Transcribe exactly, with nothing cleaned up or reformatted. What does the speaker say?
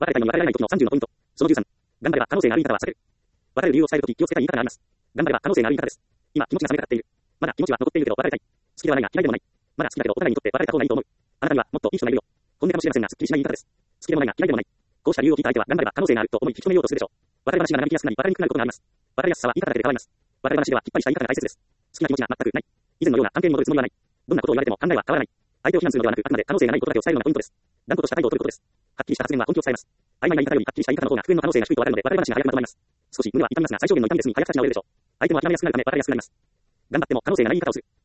別れたいのに別れられない時のさんじゅうのポイント。そのじゅうさん。頑張れば可能性がある言い方は避ける。別れる理由を伝える時気をつけたい言い方があります。頑張れば可能性がある言い方です。今、気持ちが冷めかかっている。まだ気持ちは残っているけど別れたい。好きではないが嫌いでもない。まだ好きだけどお互いにとって別れた方がいいと思う。あなたにはもっといい人がいるよ。本音かもしれませんがすっきりしない言い方です。好きでもないが嫌いでもない。こうした理由を聞いた相手は頑張れば可能性があると思い引き止めようとするでしょう。別れ話が長引きやすくなり別れにくくなることがあります。別れやすさは言い方だけで変わります。別れ話ではきっぱりした言い方が大切です。好きな気持ちが全くない。以前のような関係に戻るつもりはない。どんなことを言われても考えは変わらない。相手を非難するのではなくあくまで可能性がないことだけを伝えるのがポイントです。断固とした態度を取ることです。はっきりした発言は根拠を伝えます。曖昧な言い方よりはっきりした言い方の方が復縁の可能性が低いとわかるので別れ話が早くまとまります。少し胸は痛みますが最小限の痛みで済み早く立ち直れるでしょう。相手も諦めやすくなるため別れやすくなります。頑張っても可能性がない言い方をする。